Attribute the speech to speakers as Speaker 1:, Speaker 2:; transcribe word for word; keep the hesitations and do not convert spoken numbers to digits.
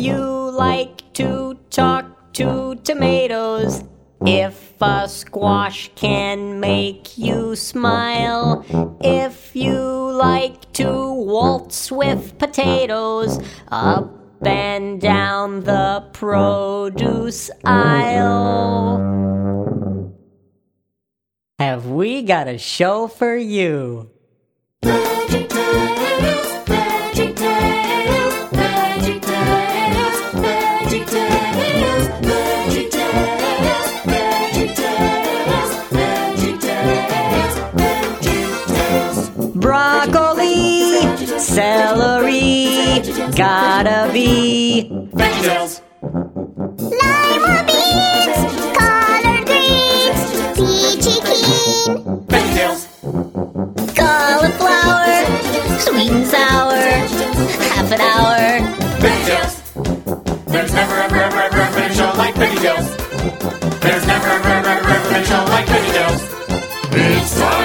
Speaker 1: you like to talk to tomatoes, if a squash can make you smile, if you like to waltz with potatoes, up and down the produce aisle, have we got a show for you. VeggieTales, VeggieTales, VeggieTales, VeggieTales, VeggieTales, VeggieTales, VeggieTales, VeggieTales. Broccoli, celery, gotta be VeggieTales.
Speaker 2: Lima beans, collard greens, peachy keen,
Speaker 3: VeggieTales.
Speaker 2: cauliflower, sweet and sour, half an hour.
Speaker 3: VeggieTales. There's never ever ever ever ever been a show like VeggieTales. There's never ever ever ever ever been a show like VeggieTales. It's time.